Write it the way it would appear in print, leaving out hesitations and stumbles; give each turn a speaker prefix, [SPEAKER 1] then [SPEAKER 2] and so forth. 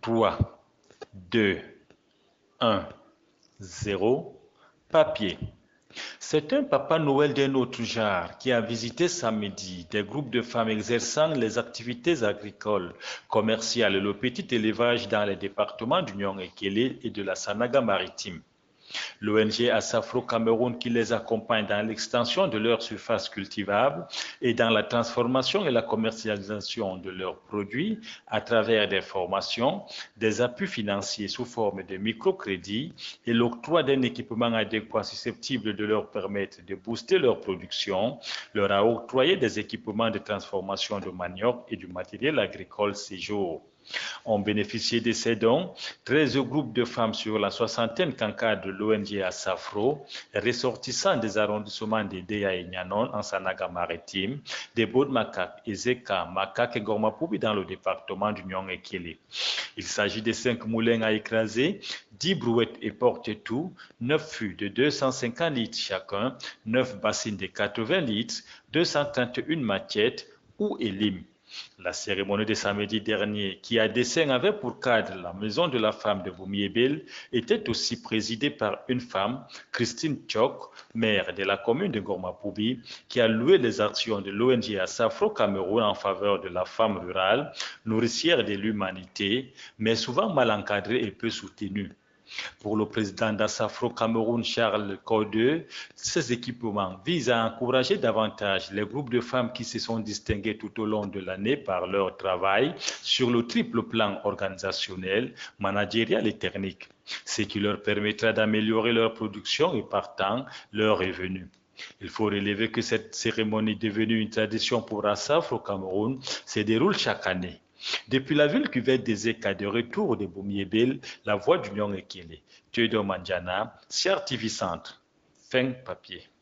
[SPEAKER 1] 3, 2, 1, 0, papier. C'est un Papa Noël d'un autre genre qui a visité samedi des groupes de femmes exerçant les activités agricoles, commerciales et le petit élevage dans les départements d'Union Ekele et de la Sanaga-Maritime. L'ONG Asafro Cameroun qui les accompagne dans l'extension de leurs surfaces cultivables et dans la transformation et la commercialisation de leurs produits à travers des formations, des appuis financiers sous forme de microcrédits et l'octroi d'un équipement adéquat susceptible de leur permettre de booster leur production, leur a octroyé des équipements de transformation de manioc et du matériel agricole séjour. Ont bénéficié de ces dons 13 groupes de femmes sur la soixantaine qu'encadre l'ONG Asafro, ressortissant des arrondissements de Déa et Nyanon en Sanaga-Maritime, des Baude-Makak, Ezeka, Makak et Gormapoubi dans le département d'Union Ekele. Il s'agit de 5 moulins à écraser, 10 brouettes et porte-tout, 9 fûts de 250 litres chacun, 9 bassines de 80 litres, 231 machettes ou élimes. La cérémonie de samedi dernier, qui à dessein avait pour cadre la maison de la femme de Boumiébel, était aussi présidée par une femme, Christine Tchok, maire de la commune de Gormapoubi, qui a loué les actions de l'ONG Asafro Cameroun en faveur de la femme rurale, nourricière de l'humanité, mais souvent mal encadrée et peu soutenue. Pour le président d'Asafro Cameroun, Charles Codeux, ces équipements visent à encourager davantage les groupes de femmes qui se sont distingués tout au long de l'année par leur travail sur le triple plan organisationnel, managérial et technique, ce qui leur permettra d'améliorer leur production et partant leurs revenus. Il faut relever que cette cérémonie devenue une tradition pour Asafro Cameroun se déroule chaque année. Depuis la ville cuvette des Eka de retour de Boumiébel, la voix d'Union Ekele, Théodore Mandjana, CRTV Centre. Fin papier.